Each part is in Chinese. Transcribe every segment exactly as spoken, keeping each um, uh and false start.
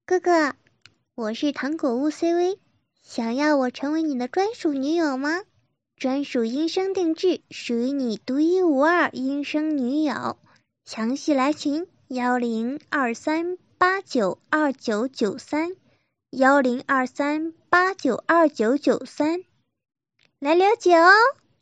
哥哥，我是糖果屋 C V， 想要我成为你的专属女友吗？专属音声定制，属于你独一无二音声女友。详细来群幺零二三八九二九九三幺零二三八九二九九三，来了解哦。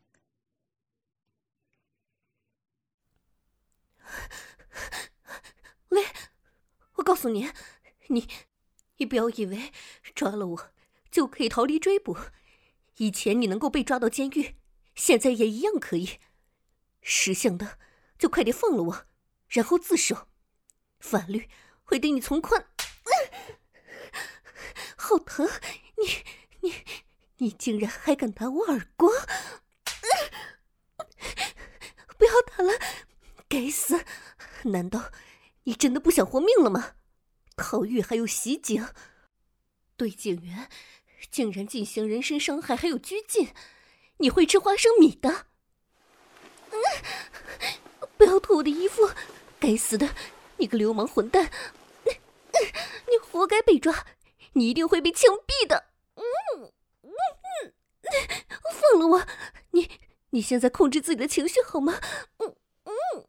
喂，我告诉你，你，你不要以为抓了我就可以逃离追捕。以前你能够被抓到监狱，现在也一样可以。识相的就快点放了我，然后自首，法律会对你从宽。好疼！你你你竟然还敢打我耳光！不要打了，该死！难道你真的不想活命了吗？逃狱还有袭警，对警员竟然进行人身伤害，还有拘禁，你会吃花生米的！嗯，不要脱我的衣服！该死的，你个流氓混蛋！你活该被抓，你一定会被枪毙的！嗯嗯嗯，放了我！你你现在控制自己的情绪好吗？嗯嗯，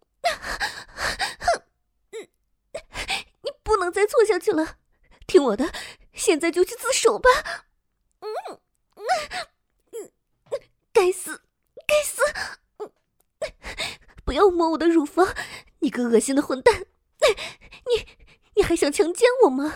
你不能再错下去了，听我的，现在就去自首吧！嗯嗯，该死，该死！不要摸我的乳房，你个恶心的混蛋！你你还想强奸我吗？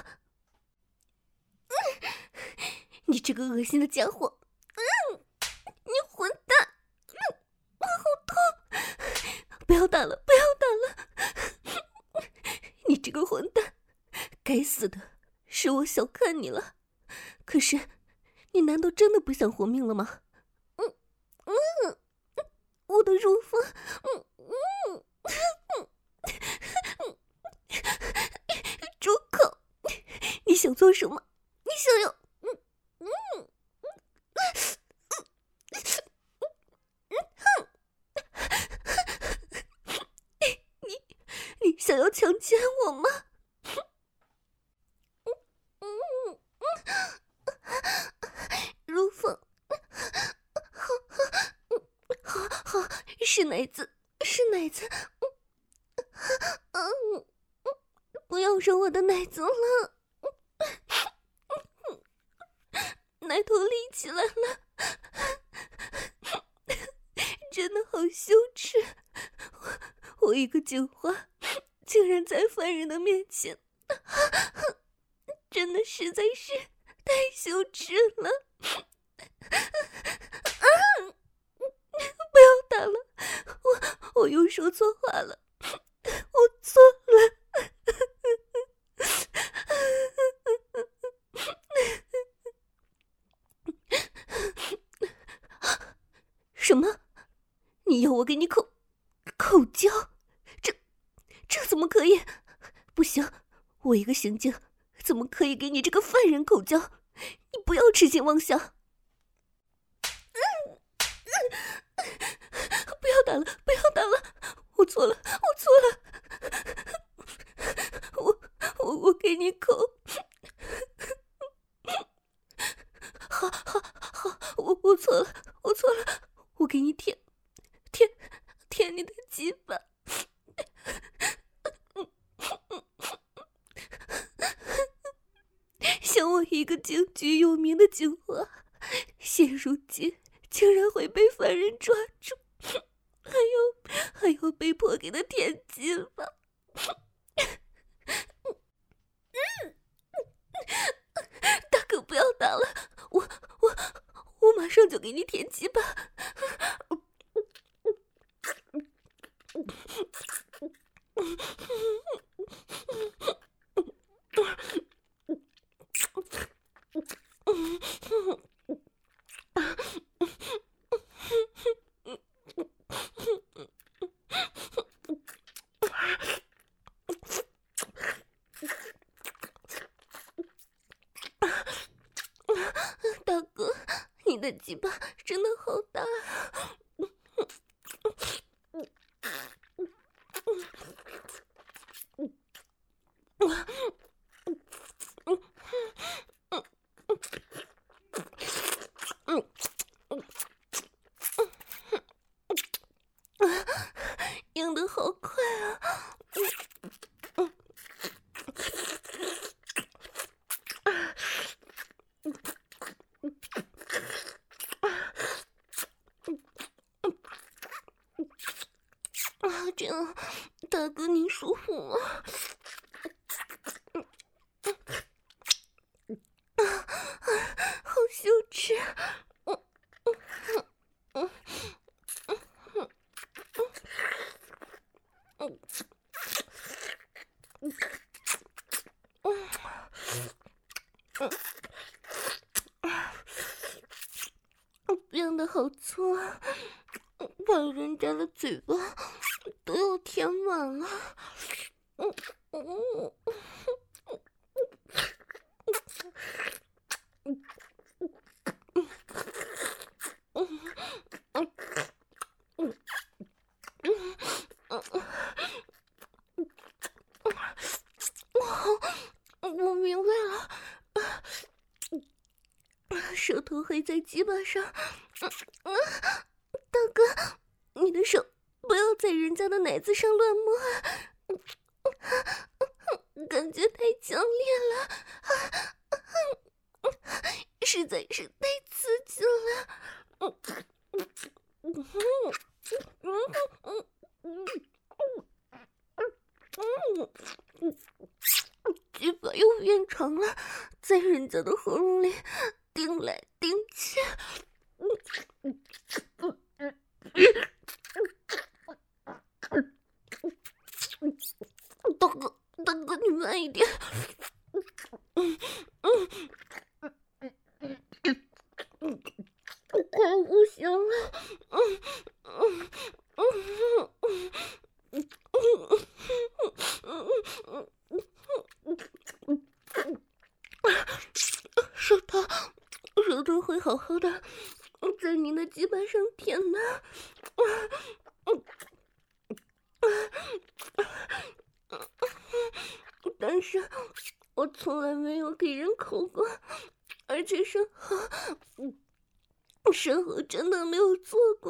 你这个恶心的家伙！嗯，你混蛋！嗯，好痛！不要打了，不要打了！你这个混蛋！该死的，是我小看你了。可是，你难道真的不想活命了吗？嗯嗯，我的乳房，嗯嗯嗯嗯，住口！你想做什么？你想要？嗯嗯嗯，你你想要强奸我吗？乳房，好，好，好，是奶子，是奶子，嗯，不要揉我的奶子了，奶头立起来了，真的好羞耻，我我一个警花，竟然在犯人的面前，真的实在是太羞耻了。不要打了，我我又说错话了，我错了。什么？你要我给你口口交？这这怎么可以？不行，我一个刑警怎么可以给你这个犯人口交？你不要痴心妄想！嗯嗯，不要打了，不要打了！我错了，我错了！我我我给你口。好好好，我我错了，我错了，我给你舔，舔，舔你的鸡巴。像我一个警局有名的警花，现如今竟然会被犯人抓住，还要还要被迫给他舔鸡巴。大哥，不要打了，我我我马上就给你舔鸡巴。大哥，你的鸡巴真的好大。 这样，大哥你舒服吗？好羞耻！嗯嗯嗯嗯嗯嗯，变得好粗啊，把人家的嘴巴都要填满了。嗯嗯我明白了，手头还在鸡巴上。大哥，你的手不要在人家的奶子上乱摸啊，感觉太强烈了，实在是太刺激了。鸡巴又变长了，在人家的喉咙里顶来顶去。大哥，大哥，你慢一点。快不行了。手头，手头会好好的在您的鸡巴上舔呢。但是我从来没有给人口过，而且身后身后真的没有做过。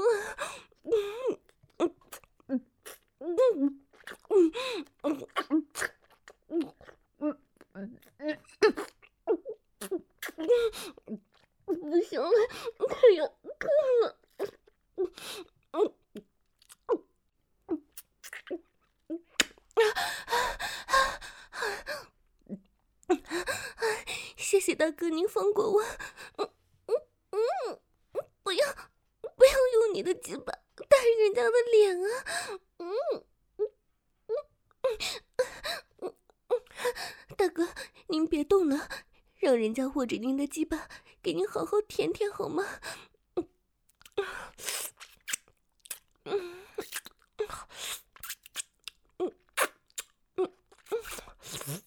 不行了，太要吐了。谢谢大哥，您放过我。嗯嗯嗯，不要不要用你的鸡巴打人家的脸啊！嗯嗯嗯嗯嗯，大哥，您别动了，让人家握着您的鸡巴，给您好好舔舔好吗？嗯嗯嗯嗯嗯。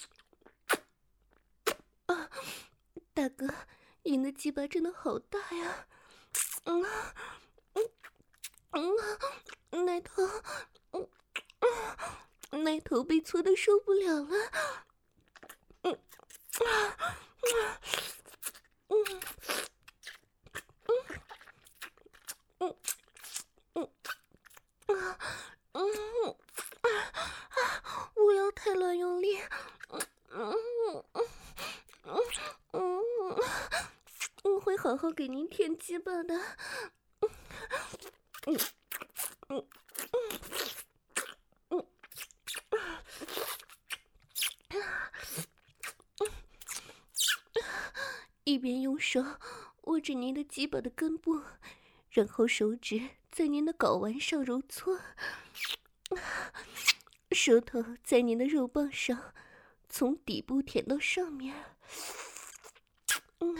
啊，大哥，您的鸡巴真的好大呀！嗯嗯嗯，奶头，嗯嗯，奶头被搓的受不了了。嗯啊嗯嗯嗯嗯啊嗯啊！不要太乱用力。嗯嗯嗯嗯，我会好好给您舔鸡巴的。嗯嗯嗯嗯，一边用手握着您的鸡巴的根部，然后手指在您的睾丸上揉搓，舌头在您的肉棒上从底部舔到上面。嗯，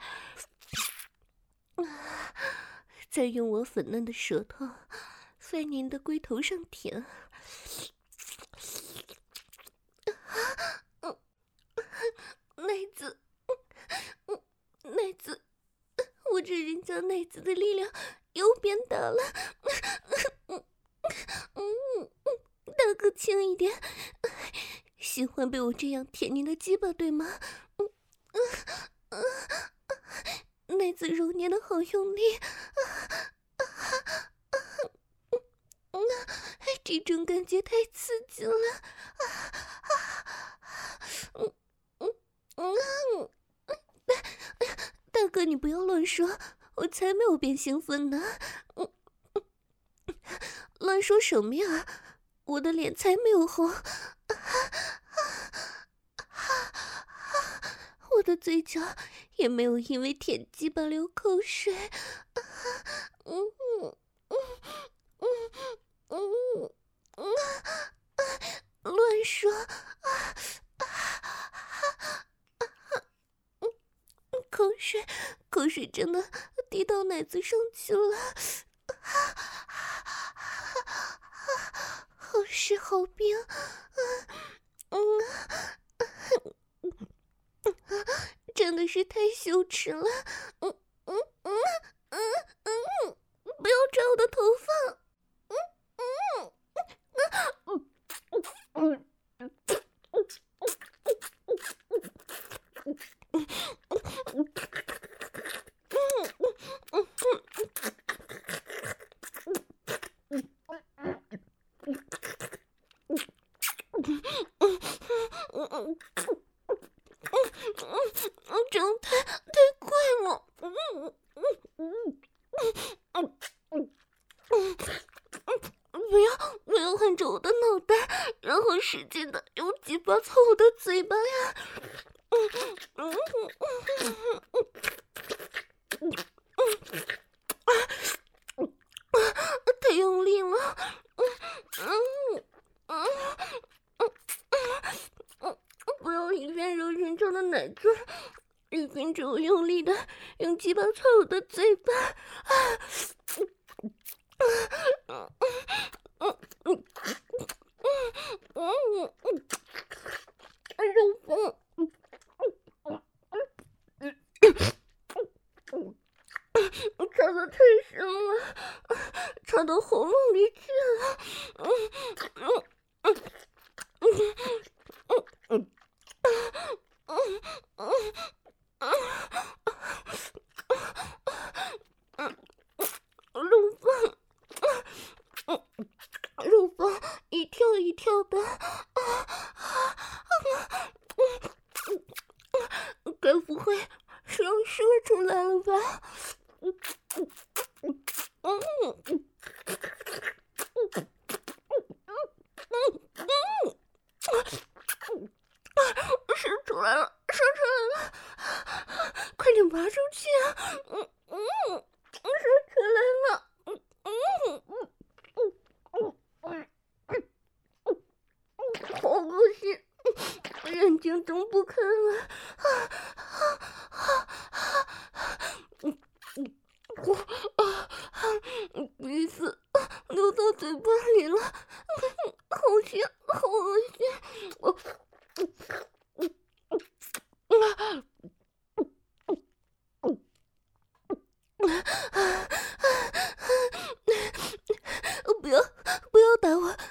再用我粉嫩的舌头在您的龟头上舔。奶子，奶子，握着人家奶子的力量又变大了。嗯嗯，大哥轻一点，喜欢被我这样舔您的鸡巴对吗？嗯嗯嗯，奶子揉捏的好用力。嗯，这种感觉太刺激了。嗯嗯嗯，大哥你不要乱说，我才没有变兴奋呢。嗯，老乱说什么呀？我的脸才没有红，我的嘴角也没有因为舔鸡巴流口水。嗯嗯嗯嗯嗯，乱说。口水，口水真的滴到奶子上去了，好湿好冰，嗯嗯，真的是太羞耻了，嗯嗯嗯嗯嗯，不要抓我的头发，嗯嗯嗯嗯嗯。这样太太快了，嗯嗯嗯嗯嗯嗯，不要不要含着我的脑袋，然后使劲的用鸡巴操我的嘴巴呀，嗯嗯嗯嗯嗯，太用力了，嗯嗯嗯嗯嗯，不要一边揉人中的奶嘴，一边着我用力的用鸡巴操我的嘴巴，啊，嗯嗯嗯嗯嗯嗯，肉棒，嗯嗯嗯嗯嗯，插的太深了，插到喉咙里去了，嗯嗯嗯嗯嗯嗯嗯嗯嗯嗯，肉棒。乳房一跳一跳的，啊啊啊！该不会是要说出来了吧？嗯嗯嗯嗯嗯嗯，说出来了，说出来了，快点拔出去啊！嗯嗯，说出来了，嗯嗯嗯嗯嗯嗯。好恶心，眼睛睁不开了，啊啊啊啊！嗯嗯，我啊啊，鼻子流到嘴巴里了，好咸，好恶心！我嗯嗯嗯啊嗯啊！不要不要打我！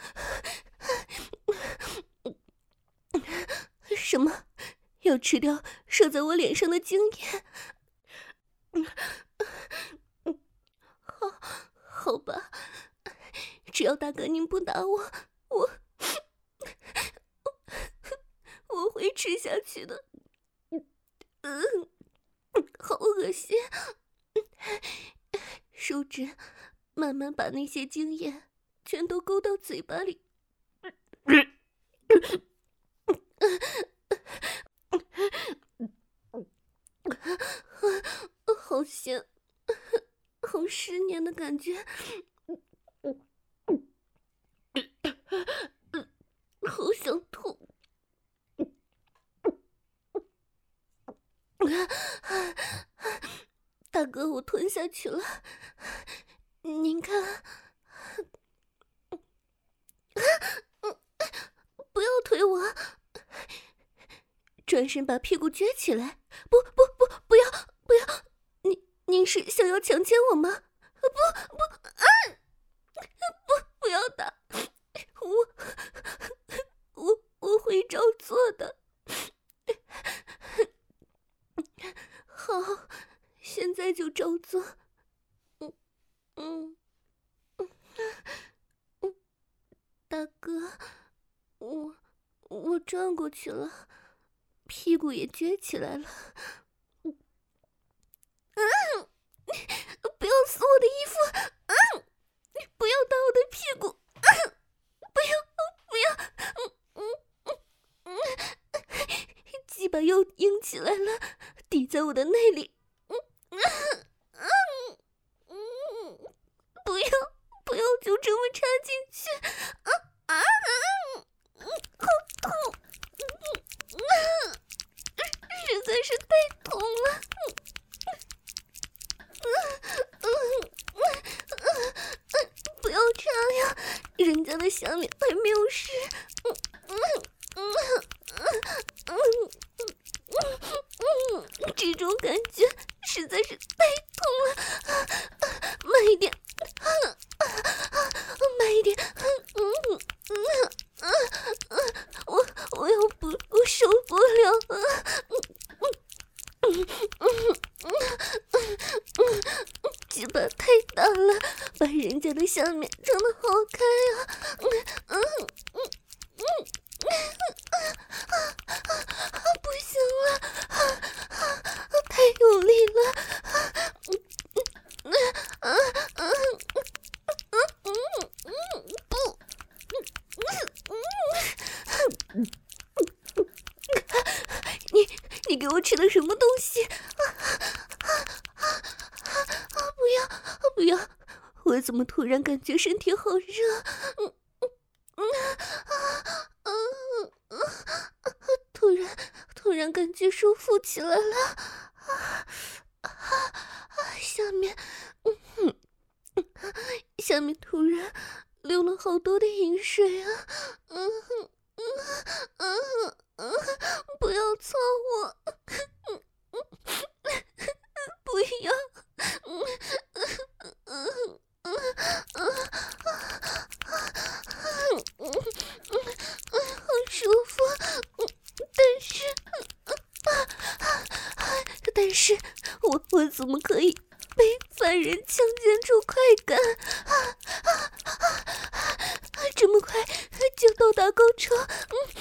什么？要吃掉射在我脸上的精液？好，好吧，只要大哥您不打我，我我会吃下去的。嗯，好恶心！手指慢慢把那些精液全都勾到嘴巴里。好咸，好湿黏的感觉，好想吐。大哥，我吞下去了，您看。不要推我，转身把屁股撅起来！不不不，不要不要！您您是想要强奸我吗？不不啊！不不要打我，我我会照做的。好，现在就照做。嗯嗯嗯嗯，大哥，我我转过去了，屁股也撅起来了。嗯，不要撕我的衣服！嗯，不要打我的屁股！ 鸡巴又硬起来了，抵在我的内里。嗯嗯嗯嗯，不要不要就这么插进去！啊啊啊！好痛！嗯嗯，实在是太痛了。嗯嗯嗯嗯嗯，不要插呀，人家的下面还没有湿。嗯嗯嗯嗯嗯嗯嗯，这种感觉实在是太痛了，慢一点，慢一点。嗯嗯嗯嗯嗯，我我要不我受不了了。嗯嗯嗯嗯嗯，鸡巴太大了，把人家的下面撑得好开啊！嗯嗯嗯嗯嗯，不行了，太有力了！嗯嗯嗯嗯嗯嗯，不，嗯嗯。你你给我吃的什么东西？啊啊啊啊！不要不要！我怎么突然感觉身体好热？嗯嗯啊啊啊！突然突然感觉舒服起来了。啊啊啊！下面嗯嗯，下面突然流了好多的饮水啊！嗯嗯嗯嗯，不要操我！嗯嗯，不要！嗯嗯嗯嗯嗯嗯嗯，好舒服。嗯，但是，但是我我怎么可以被犯人强奸出快感？啊啊啊！这么快就到达高潮？嗯